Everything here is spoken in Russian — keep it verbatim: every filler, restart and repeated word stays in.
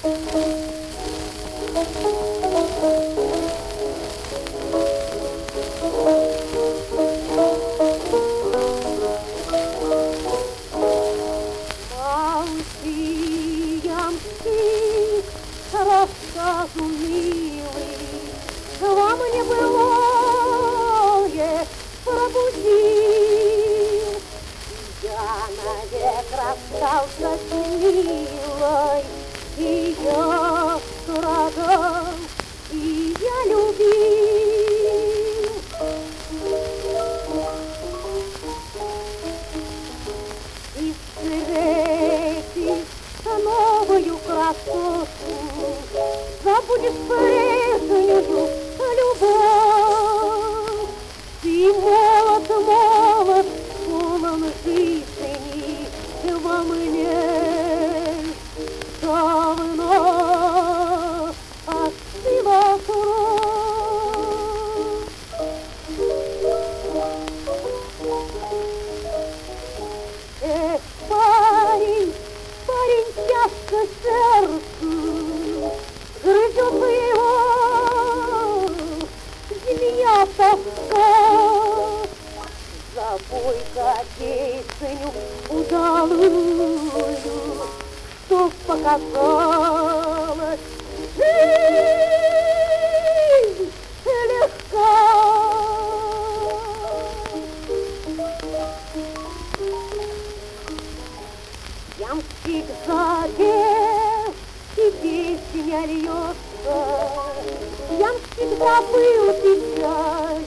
Рассказу милый, вам не былое пробудил. Я навек расстался с милой, и я страдал, и я любил. И встретишь новую красоту, забудешь прежнюю любовь. Ты молод, молод, полон жизни, во мне давно остыла кровь. Эх, парень, парень, тяжко сердцу, грызет его змея тоска. Забой-ка песню удалую, чтоб показалась жизнь легка. Ямщик запел, и песня льется, ямщик забыл печаль.